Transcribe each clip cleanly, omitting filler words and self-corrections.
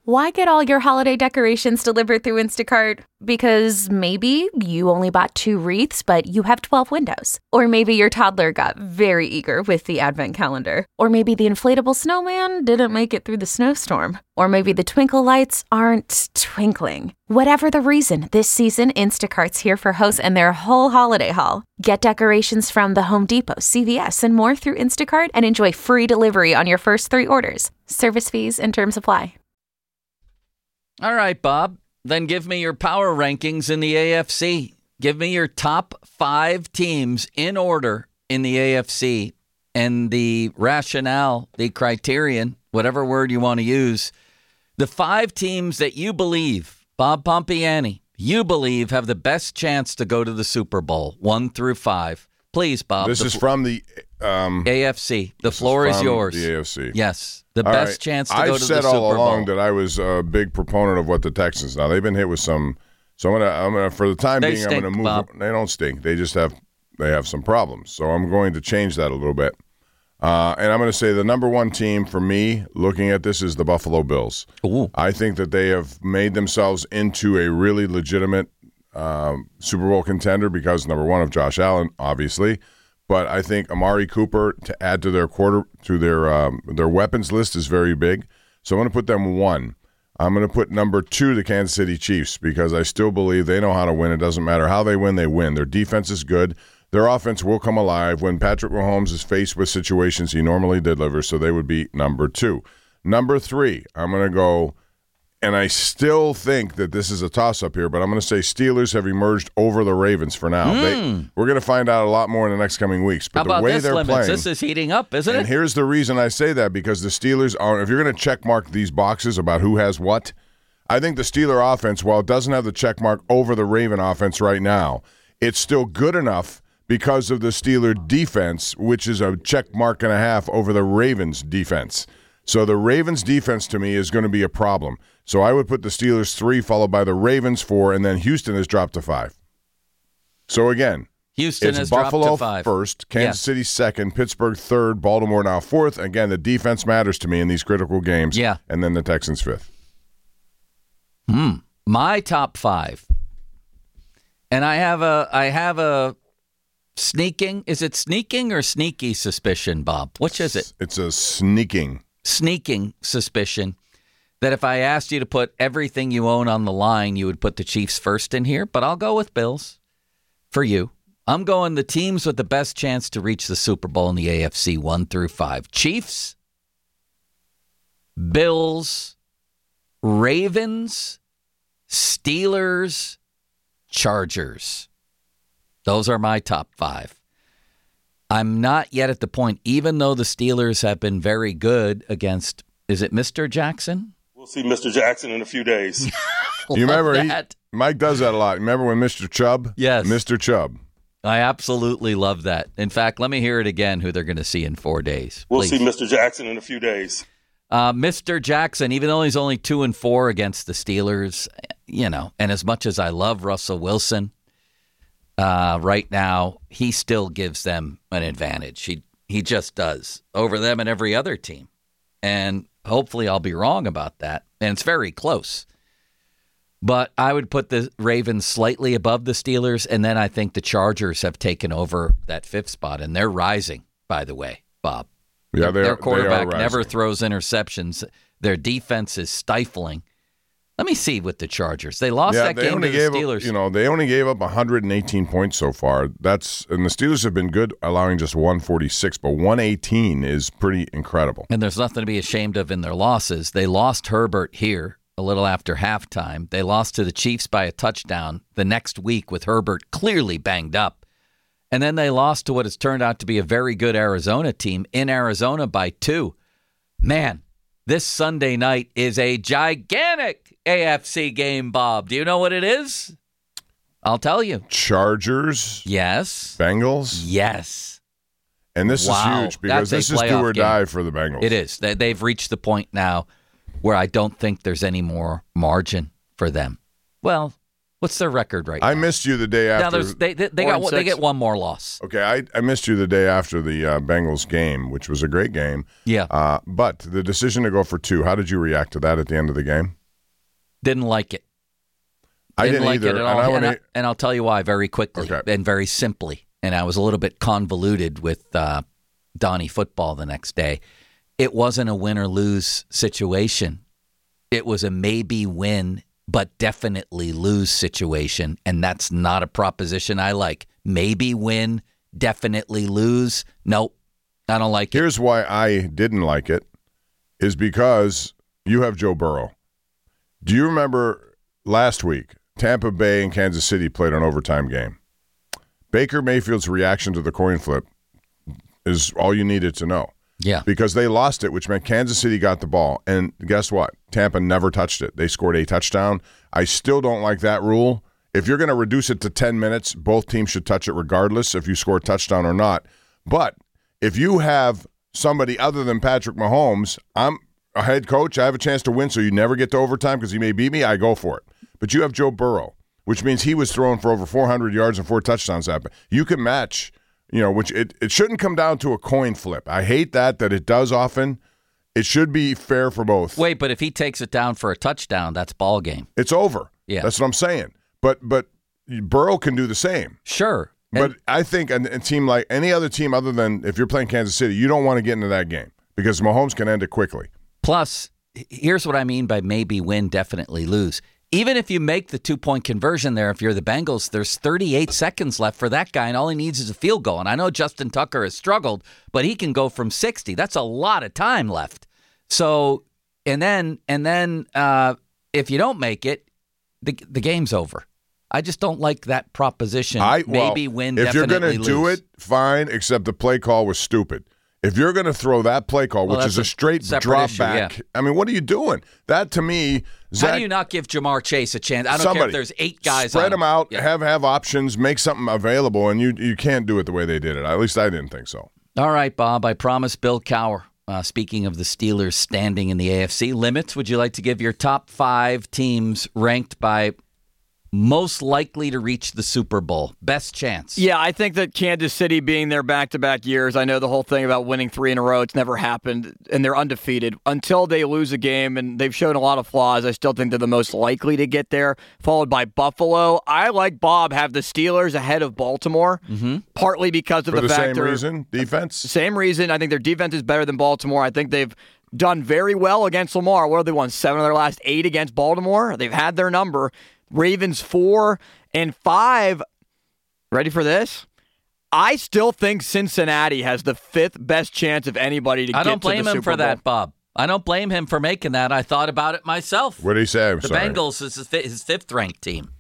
Why get all your holiday decorations delivered through Instacart? Because maybe you only bought 2 wreaths, but you have 12 windows. Or maybe your toddler got very eager with the advent calendar. Or maybe the inflatable snowman didn't make it through the snowstorm. Or maybe the twinkle lights aren't twinkling. Whatever the reason, this season, Instacart's here for hosts and their whole holiday haul. Get decorations from the Home Depot, CVS, and more through Instacart and enjoy free delivery on your first 3 orders. Service fees and terms apply. All right, Bob. Then give me your power rankings in the AFC. Give me your top 5 teams in order in the AFC and the rationale, the criterion, whatever word you want to use. The 5 teams that you believe, Bob Pompiani, you believe have the best chance to go to the Super Bowl, 1 through 5. Please, Bob. This is from the AFC. The floor is yours. The AFC. Yes. The best chance to go to the Super Bowl. I've said all along that I was a big proponent of what the Texans. Now they've been hit with some. So I'm gonna for the time being, I'm gonna move. Bob. They don't stink. They just have some problems. So I'm going to change that a little bit. And I'm going to say the number 1 team for me, looking at this, is the Buffalo Bills. Ooh. I think that they have made themselves into a really legitimate Super Bowl contender because, number 1, of Josh Allen, obviously. But I think Amari Cooper to add to their weapons list is very big. So I'm going to put them 1. I'm going to put number 2, the Kansas City Chiefs, because I still believe they know how to win. It doesn't matter how they win, they win. Their defense is good. Their offense will come alive. When Patrick Mahomes is faced with situations he normally delivers, so they would be number 2. Number 3, I'm going to go, and I still think that this is a toss-up here, but I'm going to say Steelers have emerged over the Ravens for now. We're going to find out a lot more in the next coming weeks. But How about the way this, they're Lemons? playing, This is heating up, isn't it? And here's the reason I say that, because the Steelers are, if you're going to check mark these boxes about who has what, I think the Steeler offense, while it doesn't have the check mark over the Raven offense right now, it's still good enough because of the Steeler defense, which is a check mark and a half over the Ravens defense. So the Ravens defense to me is going to be a problem. So I would put the Steelers 3, followed by the Ravens 4, and then Houston has dropped to 5. So again, Houston it's has Buffalo dropped to 5. first, Kansas City second, Pittsburgh third, Baltimore now 4th. Again, the defense matters to me in these critical games. Yeah. And then the Texans 5th. My top 5. And I have a sneaking, is it sneaking or sneaky suspicion, Bob? Which is it? It's a sneaking Suspicion that if I asked you to put everything you own on the line, you would put the Chiefs first in here, but I'll go with Bills for you. I'm going the teams with the best chance to reach the Super Bowl in the AFC 1 through 5. Chiefs, Bills, Ravens, Steelers, Chargers. Those are my top 5. I'm not yet at the point, even though the Steelers have been very good against, is it Mr. Jackson? We'll see Mr. Jackson in a few days. You remember, that. Mike does that a lot. Remember when Mr. Chubb? Yes. Mr. Chubb. I absolutely love that. In fact, let me hear it again, who they're going to see in 4 days. We'll please. see Mr. Jackson in a few days. Mr. Jackson, even though he's only 2-4 against the Steelers, and as much as I love Russell Wilson, right now, he still gives them an advantage. He just does over them and every other team. And hopefully I'll be wrong about that. And it's very close. But I would put the Ravens slightly above the Steelers, and then I think the Chargers have taken over that 5th spot, and they're rising, by the way, Bob. Yeah, their quarterback they are never rising. throws interceptions. Their defense is stifling. Let me see with the Chargers. They lost that game to the Steelers. They only gave up 118 points so far. And the Steelers have been good, allowing just 146, but 118 is pretty incredible. And there's nothing to be ashamed of in their losses. They lost Herbert here a little after halftime. They lost to the Chiefs by a touchdown the next week with Herbert clearly banged up. And then they lost to what has turned out to be a very good Arizona team in Arizona by 2. Man, this Sunday night is a gigantic AFC game, Bob. Do you know what it is? I'll tell you. Chargers? Yes. Bengals? Yes. And this is huge because this is do or die for the Bengals. It is. They've reached the point now where I don't think there's any more margin for them. Well, what's their record right now? I missed you the day after. Now they get one more loss. Okay, I missed you the day after the Bengals game, which was a great game. Yeah. But the decision to go for 2, how did you react to that at the end of the game? Didn't like it. I didn't like either. it at all. And And I'll tell you why very quickly and very simply. And I was a little bit convoluted with Donnie football the next day. It wasn't a win or lose situation. It was a maybe win, but definitely lose situation. And that's not a proposition I like. Maybe win, definitely lose. Nope, I don't like it. Here's why I didn't like it, is because you have Joe Burrow. Do you remember last week, Tampa Bay and Kansas City played an overtime game? Baker Mayfield's reaction to the coin flip is all you needed to know. Yeah. Because they lost it, which meant Kansas City got the ball. And guess what? Tampa never touched it. They scored a touchdown. I still don't like that rule. If you're going to reduce it to 10 minutes, both teams should touch it regardless if you score a touchdown or not. But if you have somebody other than Patrick Mahomes, I'm a head coach, I have a chance to win, so you never get to overtime because he may beat me, I go for it. But you have Joe Burrow, which means he was throwing for over 400 yards and 4 touchdowns. You can match, which it shouldn't come down to a coin flip. I hate that it does often. It should be fair for both. Wait, but if he takes it down for a touchdown, that's ball game. It's over. Yeah. That's what I'm saying. But Burrow can do the same. Sure. But I think a team like any other team other than if you're playing Kansas City, you don't want to get into that game because Mahomes can end it quickly. Plus, here's what I mean by maybe win, definitely lose. Even if you make the 2-point conversion there, if you're the Bengals, there's 38 seconds left for that guy, and all he needs is a field goal. And I know Justin Tucker has struggled, but he can go from 60. That's a lot of time left. So, and then if you don't make it, the game's over. I just don't like that proposition. Maybe win, if definitely you're going to do it, fine, except the play call was stupid. If you're going to throw that play call, which is a straight drop back, I mean, what are you doing? That, to me, Zach, how do you not give Jamar Chase a chance? I don't care if there's 8 guys spread on them out, have options, make something available, and you can't do it the way they did it. At least I didn't think so. All right, Bob, I promised Bill Cowher. Speaking of the Steelers standing in the AFC limits, would you like to give your top 5 teams ranked by most likely to reach the Super Bowl? Best chance. Yeah, I think that Kansas City being there back-to-back years, I know the whole thing about winning 3 in a row, it's never happened, and they're undefeated. Until they lose a game, and they've shown a lot of flaws, I still think they're the most likely to get there, followed by Buffalo. I, like Bob, have the Steelers ahead of Baltimore, partly because of the fact same reason, defense? Same reason. I think their defense is better than Baltimore. I think they've done very well against Lamar. What have they won? 7 of their last 8 against Baltimore? They've had their number. Ravens 4 and 5. Ready for this? I still think Cincinnati has the 5th best chance of anybody to get to the Super Bowl. I don't blame him for that, Bob. I don't blame him for making that. I thought about it myself. What did he say? The Bengals is his 5th ranked team.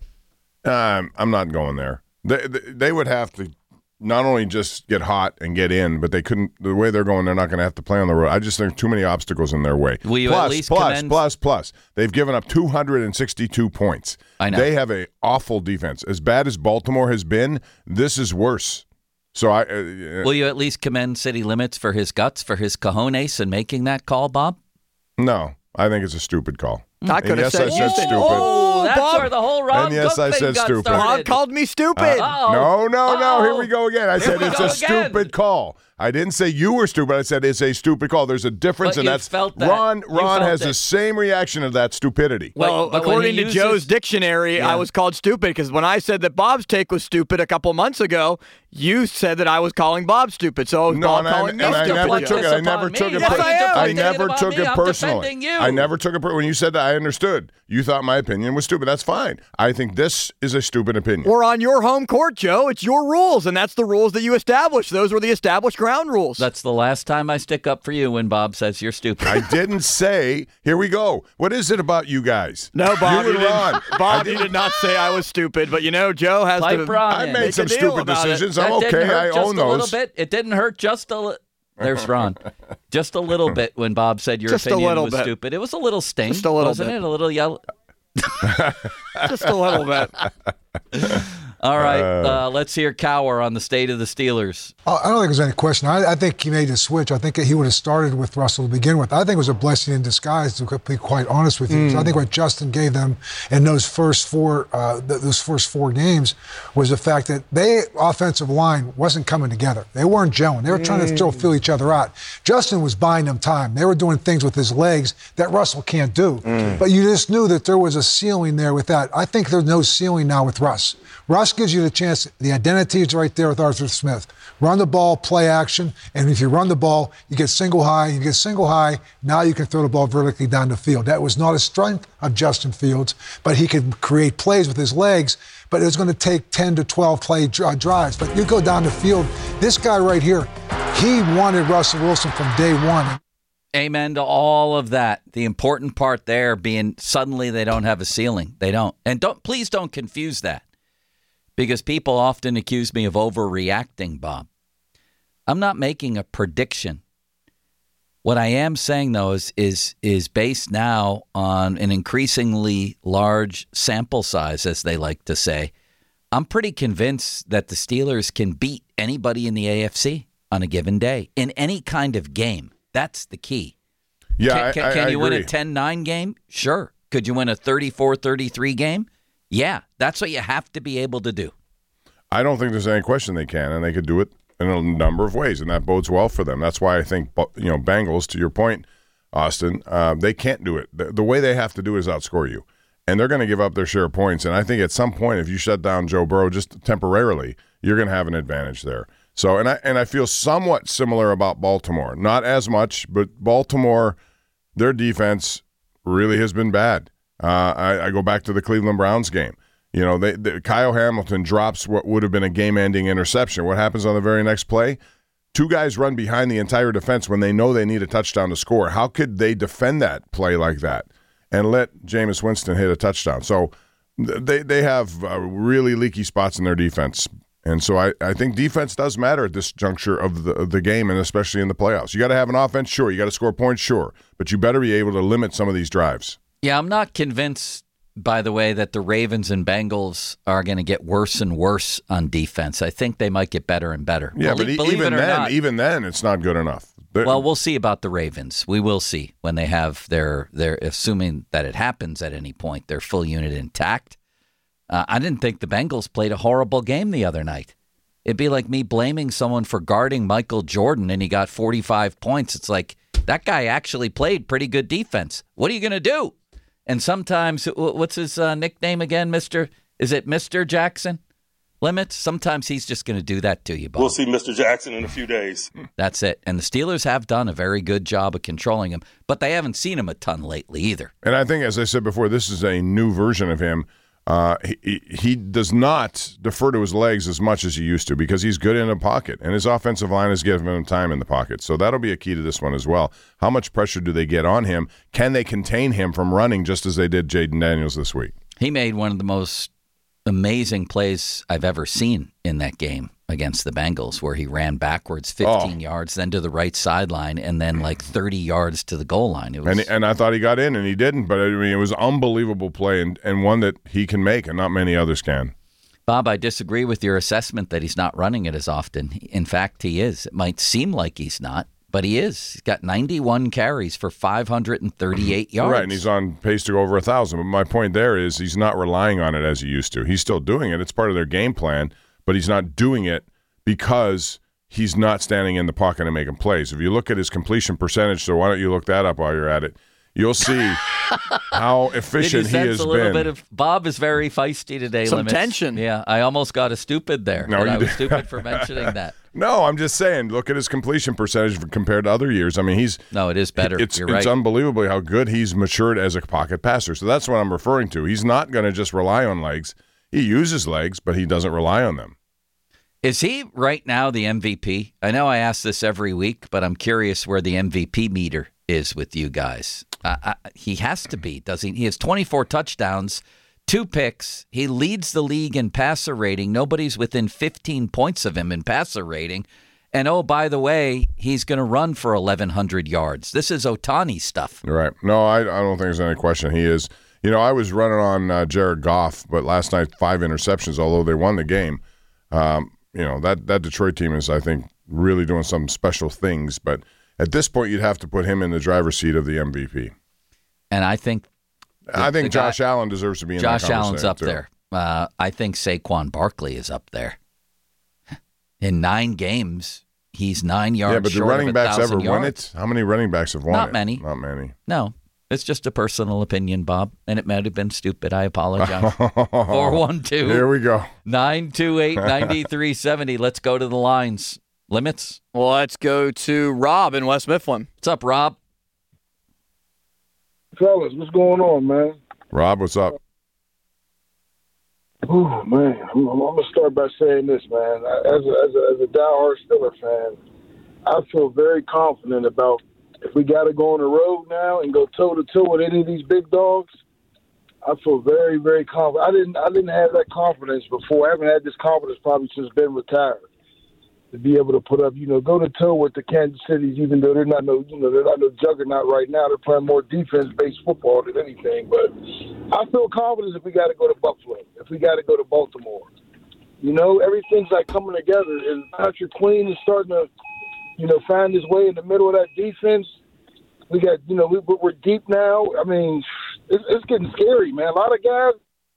I'm not going there. They would have to not only just get hot and get in, but they couldn't. The way they're going, they're not going to have to play on the road. I just think too many obstacles in their way. Will you at least commend? Plus. They've given up 262 points. I know. They have an awful defense. As bad as Baltimore has been, this is worse. So will you at least commend City Limits for his guts, for his cojones in making that call, Bob? No, I think it's a stupid call. I could have said stupid. Oh, that's Bob. where the whole Rob And yes, I Cook said thing got stupid. started. Bob called me stupid. No. Here we go again. I said we it's go a again. stupid call. I didn't say you were stupid. I said it's a stupid call. There's a difference, But and you that's felt that. Ron You felt has it. the same reaction to that stupidity. Well, But when according he to uses- Joe's dictionary, Yeah. I was called stupid because when I said that Bob's take was stupid a couple months ago, you said that I was calling Bob stupid. So No, Bob and calling me I stupid. never Like took this it. I never upon took me. it. Yes, I am. I Taking never it upon took me. it I'm personally. defending you. I never took it when you said that. I understood. You thought my opinion was stupid. That's fine. I think this is a stupid opinion. We're on your home court, Joe. It's your rules, and that's the rules that you established. Those were the established ground rules. That's the last time I stick up for you when Bob says you're stupid. I didn't say. Here we go. What is it about you guys? No, Bob, you you and Ron. didn't. Bob, you did not say I was stupid, but Joe has Pipe to. Ron I in. made Make some a deal stupid about it. decisions. That I'm didn't okay. hurt I just own a little those. bit. It didn't hurt just a little. There's Ron. Just a little bit when Bob said your Just a opinion little was bit. stupid. It was a little sting. Just a little wasn't bit. it? A little yellow. Just a little bit. All right, let's hear Cower on the state of the Steelers. I don't think there's any question. I think he made a switch. I think he would have started with Russell to begin with. I think it was a blessing in disguise, to be quite honest with you. So I think what Justin gave them in those first four games was the fact that their offensive line wasn't coming together. They weren't gelling. They were trying to still feel each other out. Justin was buying them time. They were doing things with his legs that Russell can't do. But you just knew that there was a ceiling there with that. I think there's no ceiling now with Russ. Russ gives you the chance. The identity is right there with Arthur Smith. Run the ball, play action, and if you run the ball, you get single high. You get single high, now you can throw the ball vertically down the field. That was not a strength of Justin Fields, but he could create plays with his legs, but it was going to take 10 to 12 play drives. But you go down the field, this guy right here, he wanted Russell Wilson from day one. Amen to all of that. The important part there being suddenly they don't have a ceiling. They don't. And please don't confuse that. Because people often accuse me of overreacting, Bob. I'm not making a prediction. What I am saying, though, is based now on an increasingly large sample size, as they like to say. I'm pretty convinced that the Steelers can beat anybody in the AFC on a given day in any kind of game. That's the key. Yeah, Can you I win a agree. 10-9 game? Sure. Could you win a 34-33 game? Yeah, that's what you have to be able to do. I don't think there's any question they can, and they could do it in a number of ways, and that bodes well for them. That's why I think, Bengals, to your point, Austin, they can't do it. The way they have to do it is outscore you, and they're going to give up their share of points. And I think at some point, if you shut down Joe Burrow just temporarily, you're going to have an advantage there. So, and I feel somewhat similar about Baltimore. Not as much, but Baltimore, their defense really has been bad. I go back to the Cleveland Browns game. Kyle Hamilton drops what would have been a game-ending interception. What happens on the very next play? Two guys run behind the entire defense when they know they need a touchdown to score. How could they defend that play like that and let Jameis Winston hit a touchdown? So they have really leaky spots in their defense. And so I think defense does matter at this juncture of the game, and especially in the playoffs. You got to have an offense, sure. You got to score points, sure. But you better be able to limit some of these drives. Yeah, I'm not convinced, by the way, that the Ravens and Bengals are going to get worse and worse on defense. I think they might get better and better. Yeah, but even then, it's not good enough. Well, we'll see about the Ravens. We will see when they have their assuming that it happens at any point, their full unit intact. I didn't think the Bengals played a horrible game the other night. It'd be like me blaming someone for guarding Michael Jordan and he got 45 points. It's like, that guy actually played pretty good defense. What are you going to do? And sometimes, what's his nickname again, Mr.? Is it Mr. Jackson Limits? Sometimes he's just going to do that to you, Bob. We'll see Mr. Jackson in a few days. That's it. And the Steelers have done a very good job of controlling him, but they haven't seen him a ton lately either. And I think, as I said before, this is a new version of him. He does not defer to his legs as much as he used to because he's good in the pocket, and his offensive line has given him time in the pocket. So that'll be a key to this one as well. How much pressure do they get on him? Can they contain him from running just as they did Jaden Daniels this week? He made one of the most amazing plays I've ever seen in that game against the Bengals, where he ran backwards 15 yards, then to the right sideline, and then like 30 yards to the goal line. It was, and I thought he got in, and he didn't. But I mean, it was an unbelievable play, and one that he can make, and not many others can. Bob, I disagree with your assessment that he's not running it as often. In fact, he is. It might seem like he's not, but he is. He's got 91 carries for 538 yards. Right, and he's on pace to go over 1,000. But my point there is he's not relying on it as he used to. He's still doing it. It's part of their game plan, but he's not doing it because he's not standing in the pocket and making plays. If you look at his completion percentage, so why don't you look that up while you're at it, you'll see how efficient he has been. Bob is very feisty today. Some Limits. tension. Yeah, I almost got a stupid there. No, I was stupid for mentioning that. No, I'm just saying, look at his completion percentage compared to other years. I mean, it is better. You're right. It's unbelievably how good he's matured as a pocket passer. So that's what I'm referring to. He's not going to just rely on legs. He uses legs, but he doesn't rely on them. Is he right now the MVP? I know I ask this every week, but I'm curious where the MVP meter is with you guys. He has to be, does he? He has 24 touchdowns, 2 picks. He leads the league in passer rating. Nobody's within 15 points of him in passer rating. And, oh, by the way, he's going to run for 1,100 yards. This is Ohtani stuff. Right. No, I don't think there's any question. He is I was running on Jared Goff, but last night 5 interceptions, although they won the game. That Detroit team is, I think, really doing some special things. But at this point, you'd have to put him in the driver's seat of the MVP. And I think Josh Allen deserves to be in that conversation. Josh Allen's up too. there. I think Saquon Barkley is up there. In 9 games, he's 9 yards short of 1,000 yards. Yeah, but do running backs ever win it? How many running backs have won it? Not many. Not many. No. It's just a personal opinion, Bob, and it might have been stupid. I apologize. 412. Here we go. 928-9370. Let's go to the lines. Limits? Well, let's go to Rob in West Mifflin. What's up, Rob? Fellas, what's going on, man? Rob, what's up? Oh, man. I'm going to start by saying this, man. As a diehard Steeler fan, I feel very confident about if we got to go on the road now and go toe-to-toe with any of these big dogs. I feel very, very confident. I didn't have that confidence before. I haven't had this confidence probably since Ben retired. To be able to put up, go to toe with the Kansas Cities, even though they're not no juggernaut right now. They're playing more defense-based football than anything. But I feel confident if we got to go to Buffalo, if we got to go to Baltimore. Everything's like coming together. And Patrick Queen is starting to, find his way in the middle of that defense. We got, we're deep now. I mean, it's getting scary, man. A lot of guys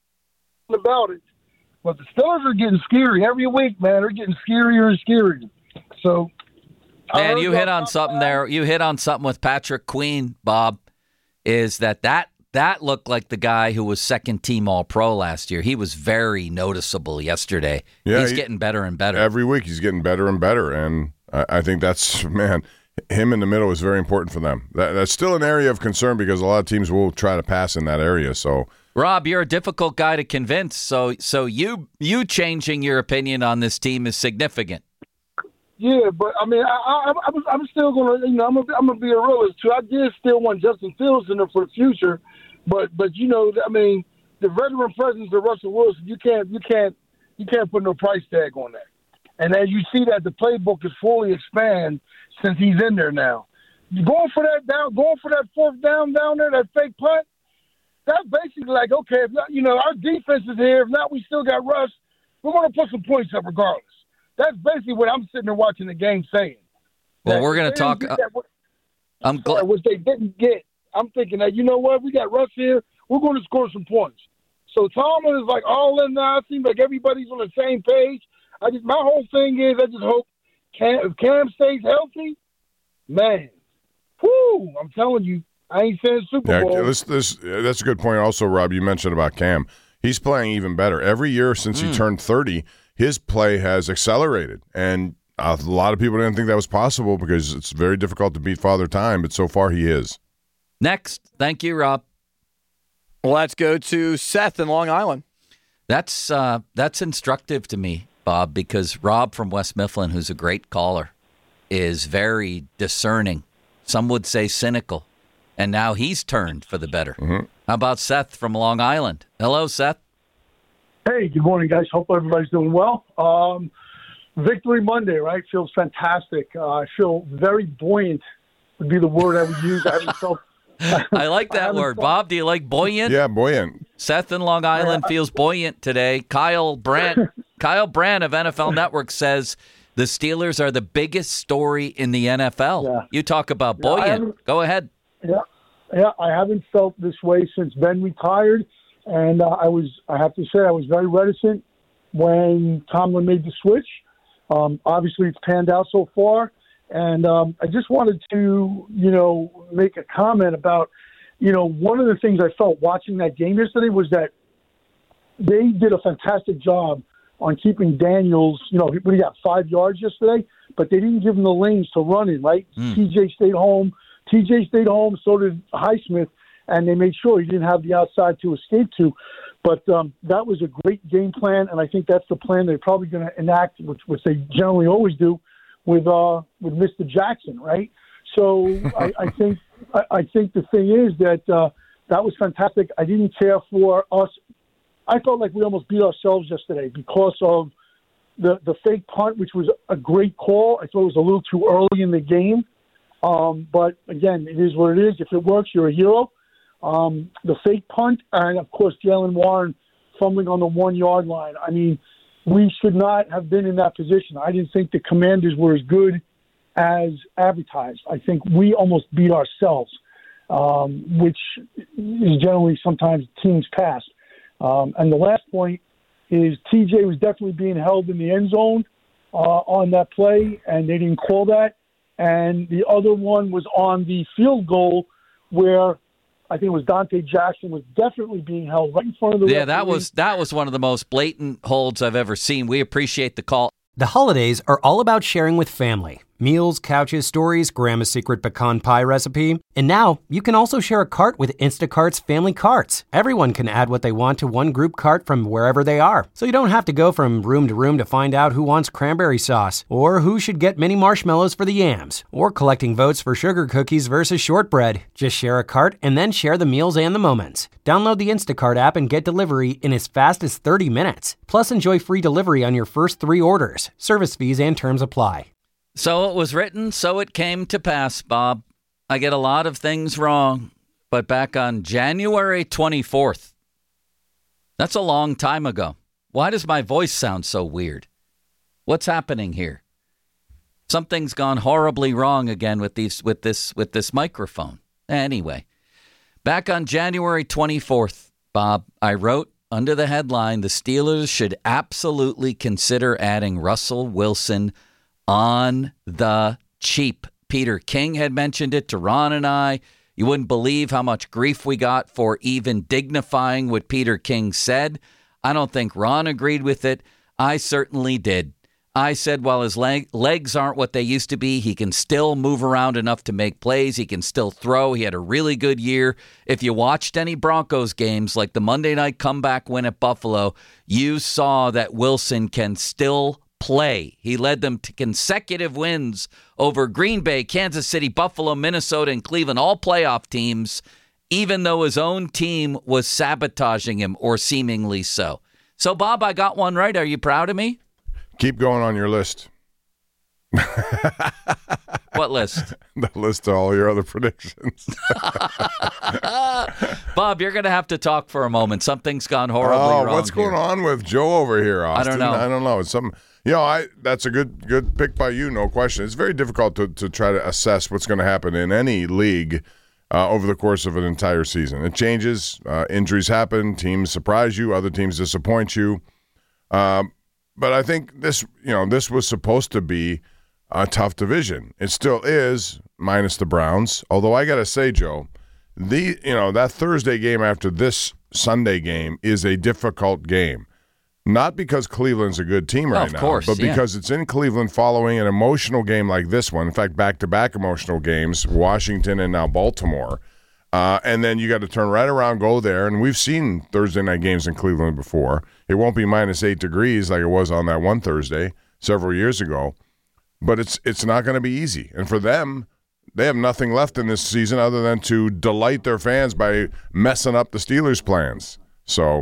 about it. But the Steelers are getting scary every week, man. They're getting scarier and scarier. So, man, you hit on something there. You hit on something with Patrick Queen, Bob. Is that looked like the guy who was second team All-Pro last year? He was very noticeable yesterday. Yeah, he's getting better and better every week. He's getting better and better, and I think that's him in the middle is very important for them. That's still an area of concern because a lot of teams will try to pass in that area. So. Rob, you're a difficult guy to convince, so you changing your opinion on this team is significant. Yeah, but I mean, I'm still gonna, I'm gonna be a realist too. I did still want Justin Fields in there for the future, but I mean, the veteran presence of Russell Wilson, you can't put no price tag on that. And as you see that the playbook is fully expanded since he's in there now. Going for that fourth down there, that fake punt. That's basically like, okay, if not, our defense is here. If not, we still got Russ. We're going to put some points up regardless. That's basically what I'm sitting there watching the game saying. Well, we're going to talk. I'm glad. Which they didn't get. I'm thinking that, we got Russ here. We're going to score some points. So Tomlin is like all in now. It seems like everybody's on the same page. My whole thing is I just hope if Cam stays healthy, man, whoo, I'm telling you, I ain't saying Super Bowl. That's a good point also, Rob. You mentioned about Cam. He's playing even better. Every year since he turned 30, his play has accelerated. And a lot of people didn't think that was possible because it's very difficult to beat Father Time, but so far he is. Next. Thank you, Rob. Well, let's go to Seth in Long Island. That's instructive to me, Bob, because Rob from West Mifflin, who's a great caller, is very discerning. Some would say cynical. And now he's turned for the better. Mm-hmm. How about Seth from Long Island? Hello, Seth. Hey, good morning, guys. Hope everybody's doing well. Victory Monday, right? Feels fantastic. I feel very buoyant would be the word I would use. I haven't felt. I like that word. Bob, do you like buoyant? Yeah, buoyant. Seth in Long Island feels buoyant today. Kyle Brandt of NFL Network says the Steelers are the biggest story in the NFL. Yeah. You talk about buoyant. Go ahead. Yeah, I haven't felt this way since Ben retired, and I have to say I was very reticent when Tomlin made the switch. Obviously, it's panned out so far, and I just wanted to, make a comment about, one of the things I felt watching that game yesterday was that they did a fantastic job on keeping Daniels. He got 5 yards yesterday, but they didn't give him the lanes to run in. Right, TJ stayed home. So did Highsmith, and they made sure he didn't have the outside to escape to. But that was a great game plan, and I think that's the plan they're probably going to enact, which they generally always do with Mr. Jackson, right? So I think the thing is that that was fantastic. I didn't care for us. I felt like we almost beat ourselves yesterday because of the fake punt, which was a great call. I thought it was a little too early in the game. But again, it is what it is. If it works, you're a hero. the fake punt, and, of course, Jaylen Warren fumbling on the 1-yard line. I mean, we should not have been in that position. I didn't think the Commanders were as good as advertised. I think we almost beat ourselves, which is generally sometimes teams pass. And the last point is TJ was definitely being held in the end zone on that play, and they didn't call that. And the other one was on the field goal where I think it was Dante Jackson was definitely being held right in front of the referee. that was one of the most blatant holds I've ever seen. We appreciate the call. The holidays are all about sharing with family. Meals, couches, stories, Grandma's secret pecan pie recipe. And now you can also share a cart with Instacart's Family Carts. Everyone can add what they want to one group cart from wherever they are. So you don't have to go from room to find out who wants cranberry sauce, or who should get mini marshmallows for the yams, or collecting votes for sugar cookies versus shortbread. Just share a cart and then share the meals and the moments. Download the Instacart app and get delivery in as fast as 30 minutes. Plus, enjoy free delivery on your first 3 orders. Service fees and terms apply. So it was written, so it came to pass, Bob. I get a lot of things wrong, but back on January 24th, that's a long time ago. Why does my voice sound so weird? What's happening here? Something's gone horribly wrong again with this microphone. Anyway, back on January 24th, Bob, I wrote under the headline, the Steelers should absolutely consider adding Russell Wilson on the cheap. Peter King had mentioned it to Ron and I. You wouldn't believe how much grief we got for even dignifying what Peter King said. I don't think Ron agreed with it. I certainly did. I said while his legs aren't what they used to be, he can still move around enough to make plays. He can still throw. He had a really good year. If you watched any Broncos games, like the Monday night comeback win at Buffalo, you saw that Wilson can still play. He led them to consecutive wins over Green Bay, Kansas City, Buffalo, Minnesota, and Cleveland, all playoff teams, even though his own team was sabotaging him, or seemingly so. So, Bob, I got one right. Are you proud of me? Keep going on your list. What list? The list of all your other predictions. Bob, you're going to have to talk for a moment. Something's gone horribly wrong. What's going on with Joe over here, Austin? I don't know. It's something. That's a good pick by you, no question. It's very difficult to try to assess what's going to happen in any league over the course of an entire season. It changes. Injuries happen. Teams surprise you. Other teams disappoint you. But I think this was supposed to be a tough division. It still is, minus the Browns. Although I got to say, Joe, that Thursday game after this Sunday game is a difficult game. Not because Cleveland's a good team right now, but because it's in Cleveland following an emotional game like this one. In fact, back-to-back emotional games, Washington and now Baltimore. And then you got to turn right around, go there. And we've seen Thursday night games in Cleveland before. It won't be minus 8 degrees like it was on that one Thursday several years ago. But it's not going to be easy. And for them, they have nothing left in this season other than to delight their fans by messing up the Steelers' plans. So,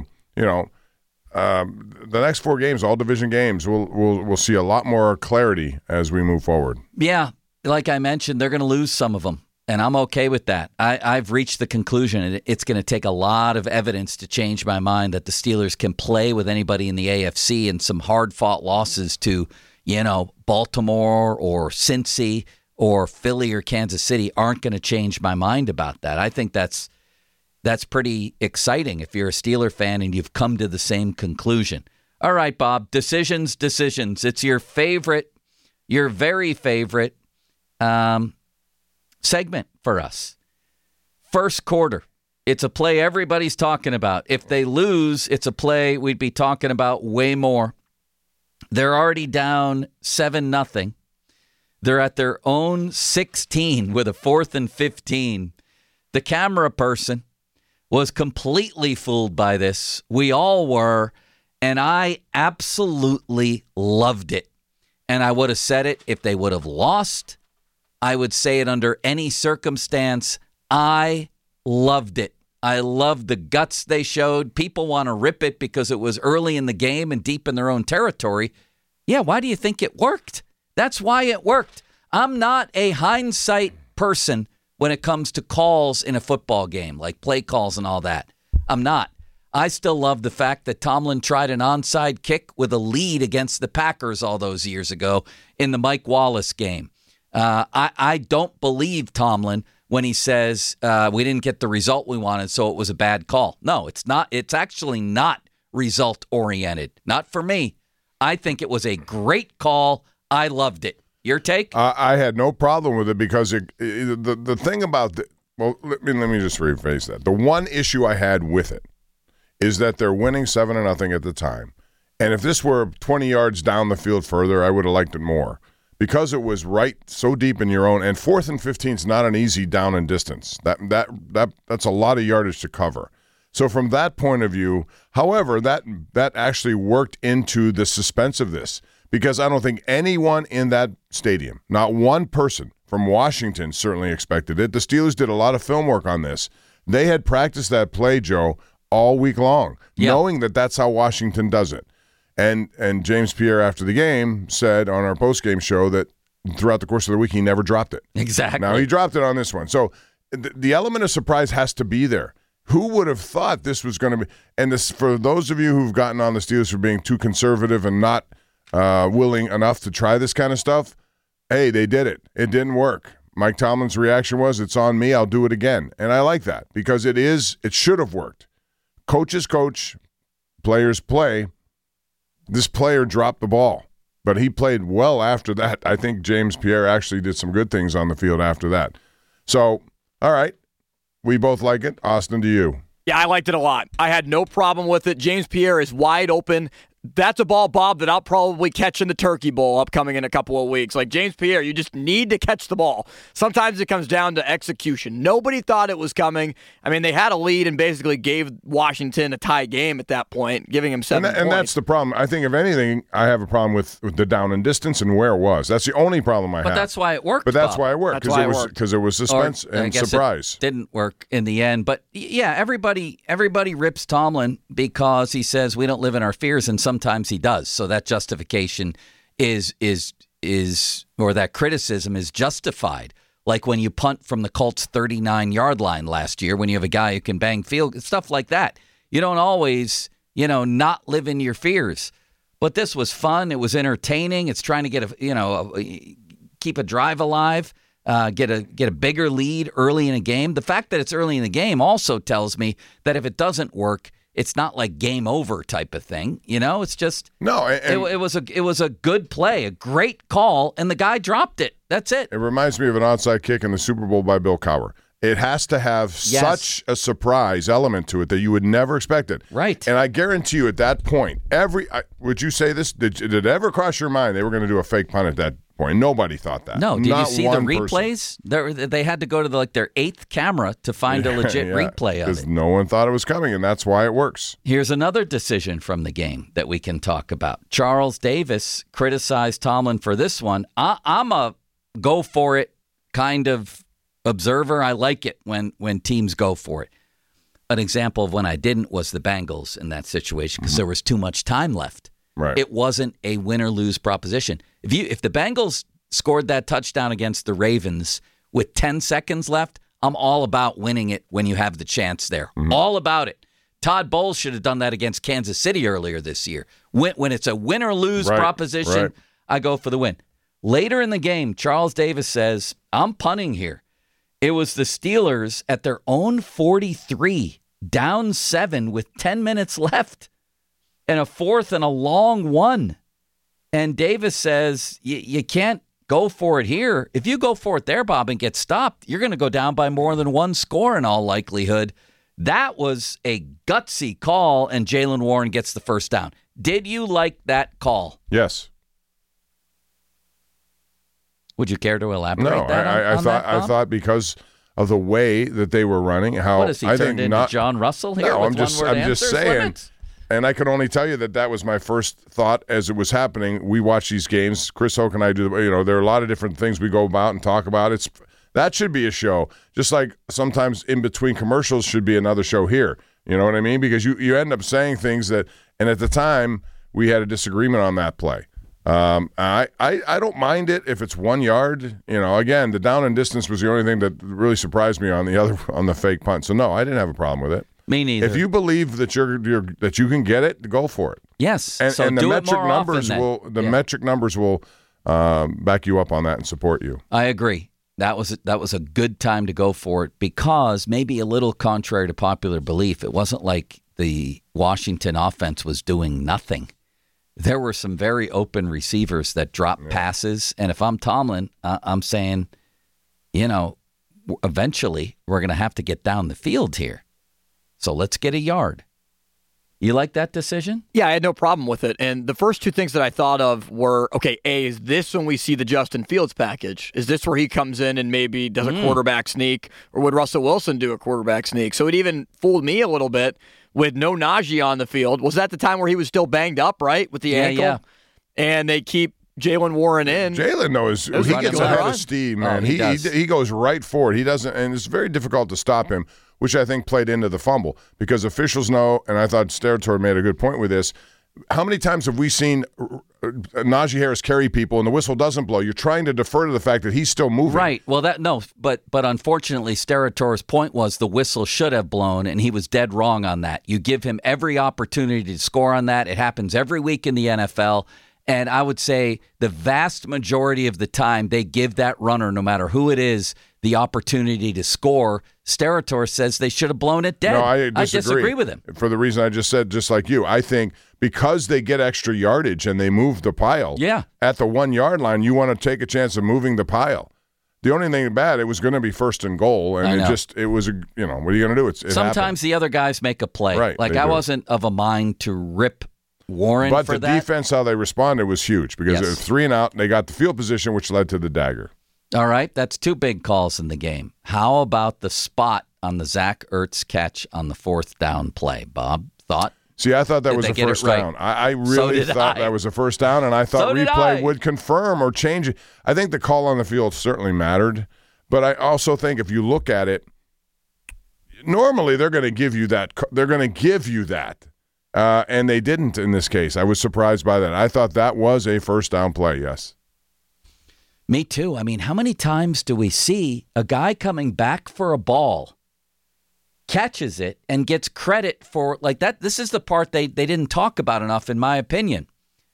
the next 4 games, all division games, we'll see a lot more clarity as we move forward. Yeah, like I mentioned, they're going to lose some of them, and I'm okay with that. I've reached the conclusion it's going to take a lot of evidence to change my mind that the Steelers can play with anybody in the AFC, and some hard-fought losses to, Baltimore or Cincy or Philly or Kansas City aren't going to change my mind about that. I think that's pretty exciting if you're a Steeler fan and you've come to the same conclusion. All right, Bob, decisions. It's your very favorite segment for us. First quarter. It's a play everybody's talking about. If they lose, it's a play we'd be talking about way more. They're already down 7-0. They're at their own 16 with a 4th and 15. The camera person was completely fooled by this. We all were, and I absolutely loved it. And I would have said it if they would have lost. I would say it under any circumstance. I loved it. I loved the guts they showed. People want to rip it because it was early in the game and deep in their own territory. Yeah, why do you think it worked? That's why it worked. I'm not a hindsight person when it comes to calls in a football game, like play calls and all that. I'm not. I still love the fact that Tomlin tried an onside kick with a lead against the Packers all those years ago in the Mike Wallace game. I don't believe Tomlin when he says we didn't get the result we wanted, so it was a bad call. No, it's not. It's actually not result-oriented. Not for me. I think it was a great call. I loved it. Your take? I had no problem with it because the thing about well, let me just rephrase that. The one issue I had with it is that they're winning 7-0 at the time. And if this were 20 yards down the field further, I would have liked it more. Because it was right so deep in your own, and 4th and 15 is not an easy down and distance. That's a lot of yardage to cover. So from that point of view, however, that actually worked into the suspense of this, because I don't think anyone in that stadium, not one person from Washington certainly expected it. The Steelers did a lot of film work on this. They had practiced that play, Joe, all week long, knowing that that's how Washington does it. And James Pierre, after the game, said on our postgame show that throughout the course of the week, he never dropped it. Exactly. Now, he dropped it on this one. So the element of surprise has to be there. Who would have thought this was going to be – and this, for those of you who've gotten on the Steelers for being too conservative and not willing enough to try this kind of stuff, hey, they did it. It didn't work. Mike Tomlin's reaction was, it's on me, I'll do it again. And I like that because it should have worked. Coaches coach, players play. This player dropped the ball, but he played well after that. I think James Pierre actually did some good things on the field after that. So, all right, we both like it. Austin, to you. Yeah, I liked it a lot. I had no problem with it. James Pierre is wide open. That's a ball, Bob, that I'll probably catch in the Turkey Bowl upcoming in a couple of weeks. Like James Pierre, you just need to catch the ball. Sometimes it comes down to execution. Nobody thought it was coming. I mean, they had a lead and basically gave Washington a tie game at that point, giving him 7 points. And that's the problem. I think, if anything, I have a problem with the down and distance and where it was. That's the only problem I have. But that's why it worked, But that's Bob. why it worked, because it was suspense and surprise. It didn't work in the end. But, yeah, everybody rips Tomlin because he says we don't live in our fears, and sometimes he does. So that justification is or that criticism is justified. Like when you punt from the Colts' 39-yard line last year, when you have a guy who can bang field, stuff like that. You don't always, not live in your fears. But this was fun. It was entertaining. It's trying to get keep a drive alive, get a bigger lead early in a game. The fact that it's early in the game also tells me that if it doesn't work, it's not like game over type of thing, It's just no. It was a good play, a great call, and the guy dropped it. That's it. It reminds me of an onside kick in the Super Bowl by Bill Cowher. It has to have such a surprise element to it that you would never expect it. Right. And I guarantee you, at that point, would you say this? Did it ever cross your mind they were going to do a fake punt at that point? Nobody thought that. No. Did Not you see the one replays? They had to go to their 8th camera to find a legit replay of because it. no one thought it was coming, and that's why it works. Here's another decision from the game that we can talk about. Charles Davis criticized Tomlin for this one. I'm a go for it kind of observer. I like it when teams go for it. An example of when I didn't was the Bengals in that situation because there was too much time left. Right. It wasn't a win or lose proposition. If the Bengals scored that touchdown against the Ravens with 10 seconds left, I'm all about winning it when you have the chance there. Mm-hmm. All about it. Todd Bowles should have done that against Kansas City earlier this year. When it's a win or lose proposition, I go for the win. Later in the game, Charles Davis says, I'm punting here. It was the Steelers at their own 43, down 7 with 10 minutes left, and a 4th and a long one. And Davis says, you can't go for it here. If you go for it there, Bob, and get stopped, you're going to go down by more than one score in all likelihood. That was a gutsy call, and Jaylen Warren gets the first down. Did you like that call? Yes. Would you care to elaborate? No, I thought because of the way that they were running, how what has he I turned think into not John Russell here? No, with I'm just answers? saying. And I can only tell you that was my first thought as it was happening. We watch these games. Chris Hoke and I do. There are a lot of different things we go about and talk about. That should be a show, just like sometimes in between commercials should be another show here. You know what I mean? Because you end up saying things that, and at the time we had a disagreement on that play. I don't mind it if it's 1 yard. Again, the down and distance was the only thing that really surprised me on the fake punt. So no, I didn't have a problem with it. Me neither. If you believe that that you can get it, go for it. Yes. And, so and the do metric it more numbers often then. metric numbers will back you up on that and support you. I agree. That was a good time to go for it because maybe a little contrary to popular belief, it wasn't like the Washington offense was doing nothing. There were some very open receivers that dropped passes, and if I'm Tomlin, I'm saying, eventually we're going to have to get down the field here. So let's get a yard. You like that decision? Yeah, I had no problem with it. And the first two things that I thought of were, okay, A, is this when we see the Justin Fields package? Is this where he comes in and maybe does a quarterback sneak? Or would Russell Wilson do a quarterback sneak? So it even fooled me a little bit with no Najee on the field. Was that the time where he was still banged up, right, with the ankle? Yeah. And they keep Jaylen Warren in. Jaylen, though, he gets ahead of Steve, man. He goes right for it. He doesn't, and it's very difficult to stop him, which I think played into the fumble because officials know, and I thought Steratore made a good point with this. How many times have we seen Najee Harris carry people and the whistle doesn't blow? You're trying to defer to the fact that he's still moving. Right. Well, but unfortunately, Steratore's point was the whistle should have blown, and he was dead wrong on that. You give him every opportunity to score on that. It happens every week in the NFL. And I would say the vast majority of the time they give that runner, no matter who it is, the opportunity to score. Steratore says they should have blown it dead. No, I disagree with him. For the reason I just said, just like you. I think because they get extra yardage and they move the pile at the 1 yard line, you want to take a chance of moving the pile. The only thing bad, it was going to be first and goal, and it was what are you going to do? It Sometimes happened. The other guys make a play. Right, like I wasn't of a mind to rip Warren but for the defense, how they responded was huge because it was 3 and out. And they got the field position, which led to the dagger. All right, that's 2 big calls in the game. How about the spot on the Zach Ertz catch on the 4th down play, Bob? Thought? See, I thought that was a first down. I really thought that was a first down, and I thought replay would confirm or change it. I think the call on the field certainly mattered, but I also think if you look at it, normally they're going to give you that. They're going to give you that. And they didn't in this case. I was surprised by that. I thought that was a first down play, yes. Me too. I mean, how many times do we see a guy coming back for a ball, catches it, and gets credit for like that? This is the part they didn't talk about enough, in my opinion.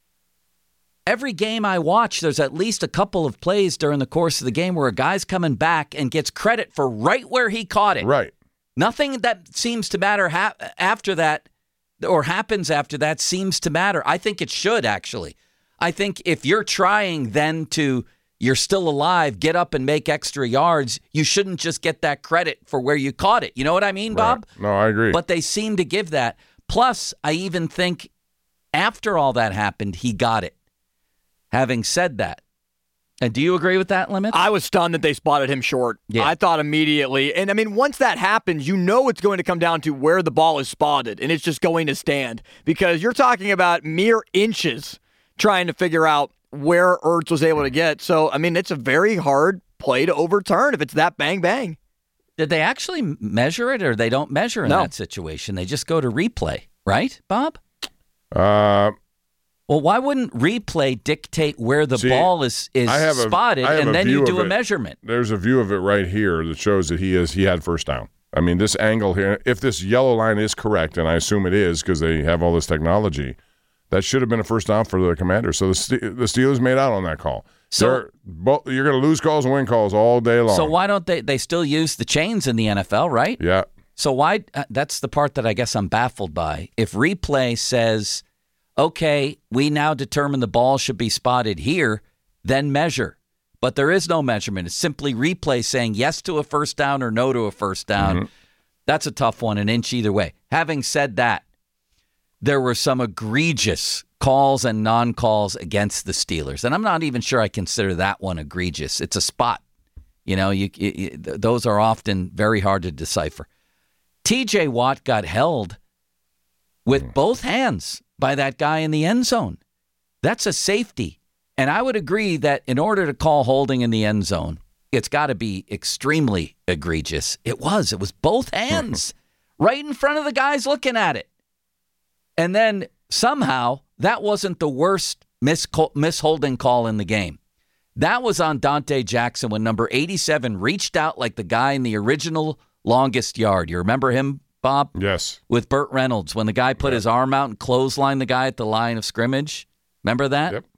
Every game I watch, there's at least a couple of plays during the course of the game where a guy's coming back and gets credit for right where he caught it. Right. Nothing that seems to matter after that or happens after that seems to matter. I think it should, actually. I think if you're trying then you're still alive, get up and make extra yards, you shouldn't just get that credit for where you caught it. You know what I mean, Bob? Right. No, I agree. But they seem to give that. Plus, I even think after all that happened, he got it. Having said that, and do you agree with that, Limit? I was stunned that they spotted him short. Yeah. I thought immediately. And, I mean, once that happens, you know it's going to come down to where the ball is spotted, and it's just going to stand. Because you're talking about mere inches trying to figure out where Ertz was able to get. So, I mean, it's a very hard play to overturn if it's that bang-bang. Did they actually measure it, or they don't measure in that situation? They just go to replay, right, Bob? Well, why wouldn't replay dictate where the ball is spotted, and then you do a measurement? There's a view of it right here that shows that he had first down. I mean, this angle here, if this yellow line is correct, and I assume it is because they have all this technology, that should have been a first down for the Commanders. So the Steelers made out on that call. So you're going to lose calls and win calls all day long. So why don't they still use the chains in the NFL, right? Yeah. So why? That's the part that I guess I'm baffled by. If replay says, okay, we now determine the ball should be spotted here, then measure. But there is no measurement. It's simply replay saying yes to a first down or no to a first down. Mm-hmm. That's a tough one, an inch either way. Having said that, there were some egregious calls and non-calls against the Steelers. And I'm not even sure I consider that one egregious. It's a spot. You know, those are often very hard to decipher. TJ Watt got held with both hands by that guy in the end zone. That's a safety. And I would agree that in order to call holding in the end zone, it's got to be extremely egregious. It was both hands right in front of the guys looking at it. And then somehow that wasn't the worst holding call in the game. That was on Dante Jackson when number 87 reached out like the guy in the original Longest Yard. You remember him, Bob? Yes. With Burt Reynolds, when the guy put his arm out and clotheslined the guy at the line of scrimmage. Remember that? Yep.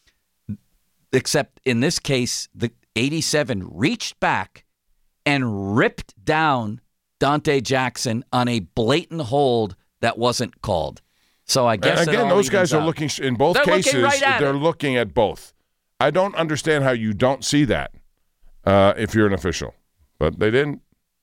Except in this case, the 87 reached back and ripped down Dante Jackson on a blatant hold that wasn't called. So I guess again, those guys are looking in both cases. They're looking at both. I don't understand how you don't see that if you're an official, but they didn't.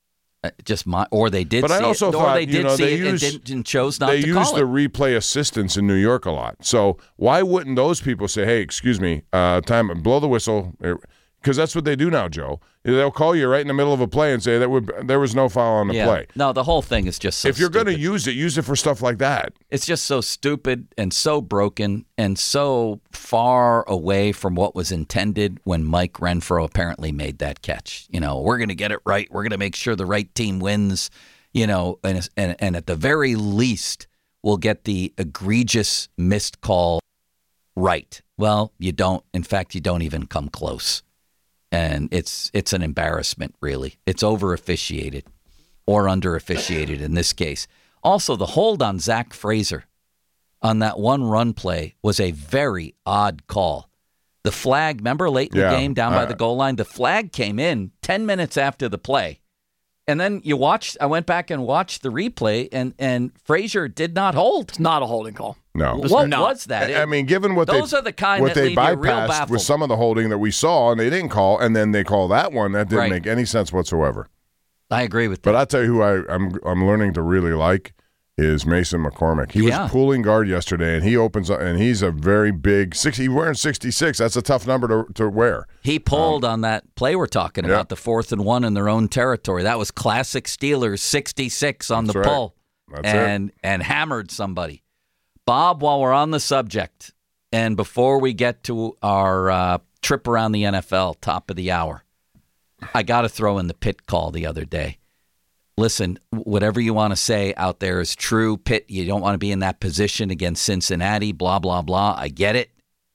Or they did. But I also thought they did see it and chose not to call it. They use the replay assistants in New York a lot. So why wouldn't those people say, "Hey, excuse me, time, blow the whistle"? Because that's what they do now, Joe. They'll call you right in the middle of a play and say there was no foul on the play. No, the whole thing is just so if you're going to use it for stuff like that. It's just so stupid and so broken and so far away from what was intended when Mike Renfro apparently made that catch. We're going to get it right. We're going to make sure the right team wins, and at the very least, we'll get the egregious missed call right. Well, you don't. In fact, you don't even come close. And it's an embarrassment, really. It's over-officiated or under-officiated in this case. Also, the hold on Zach Frazier on that one run play was a very odd call. The flag, remember late in the game down by the goal line? The flag came in 10 minutes after the play. And then I went back and watched the replay, and Frazier did not hold. It's not a holding call. No. What was that? I mean, given what those are the kind what that they leave you real bypassed baffled. with some of the holding that we saw, and they didn't call, and then they call that one, that didn't make any sense whatsoever. I agree with that. But I'll tell you who I'm learning to really like is Mason McCormick. He was pulling guard yesterday, and he opens up, and he's a very big he's wearing 66. That's a tough number to wear. He pulled on that play we're talking about, the 4th and 1 in their own territory. That was classic Steelers, 66 on the pull. And hammered somebody. Bob, while we're on the subject, and before we get to our trip around the NFL, top of the hour, I got to throw in the Pitt call the other day. Listen, whatever you want to say out there is true. Pitt, you don't want to be in that position against Cincinnati, blah, blah, blah. I get it.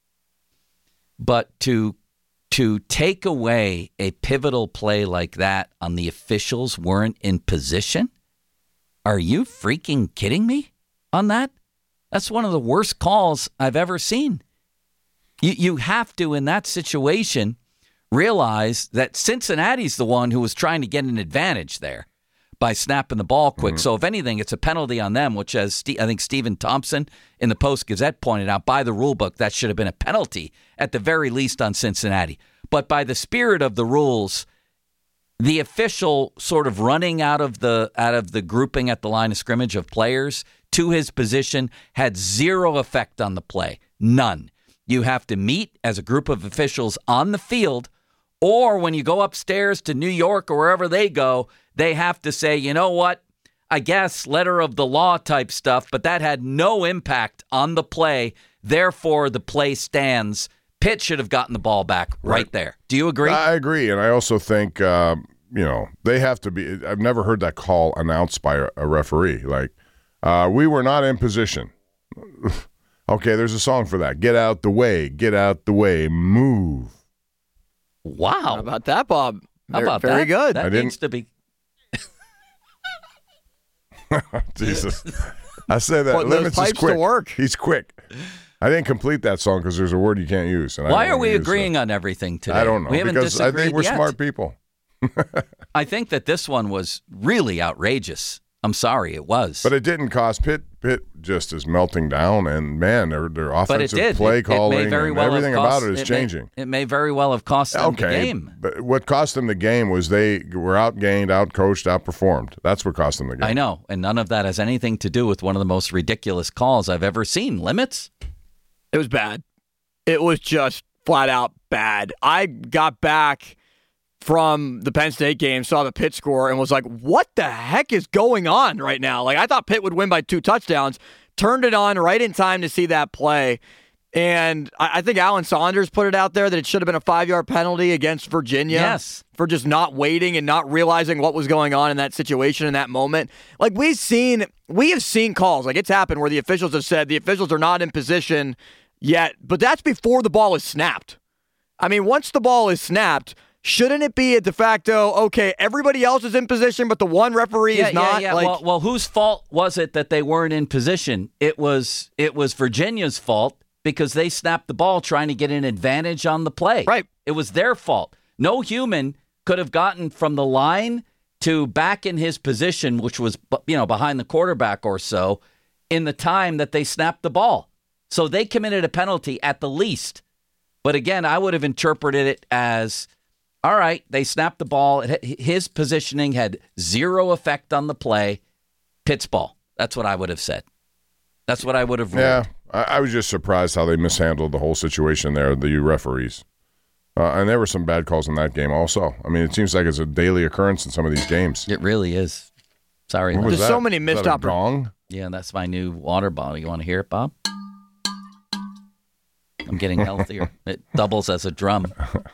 But to take away a pivotal play like that on the officials weren't in position? Are you freaking kidding me on that? That's one of the worst calls I've ever seen. You have to, in that situation, realize that Cincinnati's the one who was trying to get an advantage there by snapping the ball quick. Mm-hmm. So if anything, it's a penalty on them, which, as I think Stephen Thompson in the Post-Gazette pointed out, by the rule book, that should have been a penalty at the very least on Cincinnati. But by the spirit of the rules, the official sort of running out of the grouping at the line of scrimmage of players to his position had zero effect on the play. None. You have to meet as a group of officials on the field, or when you go upstairs to New York or wherever they go, they have to say, you know what, I guess letter of the law type stuff, but that had no impact on the play. Therefore, the play stands. Pitt should have gotten the ball back right there. Do you agree? I agree, and I also think they have to be. I've never heard that call announced by a referee. Like, we were not in position. Okay, there's a song for that. Get out the way, move. Wow. How about that, Bob? How about very that? good. That needs to be. Jesus. I say that. Putting Limits those is pipes quick. to work. He's quick. I didn't complete that song because there's a word you can't use. And Why are we agreeing on everything today? I don't know. We haven't because I think we're yet. smart people. I think that this one was really outrageous. I'm sorry, it was. But it didn't cost Pitt. Pitt just is melting down, and man, their offensive play calling and everything about it is changing. It may very well have cost them the game. But what cost them the game was they were outgained, outcoached, outperformed. That's what cost them the game. I know, and none of that has anything to do with one of the most ridiculous calls I've ever seen. Limits? It was bad. It was just flat out bad. I got back from the Penn State game, saw the Pitt score, and was like, what the heck is going on right now? Like, I thought Pitt would win by 2 touchdowns, turned it on right in time to see that play. And I think Alan Saunders put it out there that it should have been a 5-yard penalty against Virginia. Yes. For just not waiting and not realizing what was going on in that situation in that moment. Like, we have seen calls, like it's happened where the officials have said the officials are not in position yet, but that's before the ball is snapped. I mean, once the ball is snapped, shouldn't it be a de facto, okay, everybody else is in position, but the one referee is not? Yeah. Like, Well, whose fault was it that they weren't in position? It was Virginia's fault because they snapped the ball trying to get an advantage on the play. Right. It was their fault. No human could have gotten from the line to back in his position, which was, behind the quarterback or so, in the time that they snapped the ball. So they committed a penalty at the least. But again, I would have interpreted it as, all right, they snapped the ball. His positioning had zero effect on the play. Pitt's ball. That's what I would have said. That's what I would have ruled. Yeah, I was just surprised how they mishandled the whole situation there, the referees. And there were some bad calls in that game also. I mean, it seems like it's a daily occurrence in some of these games. It really is. Sorry. There's so many missed opportunities. Yeah, that's my new water bottle. You want to hear it, Bob? I'm getting healthier. It doubles as a drum.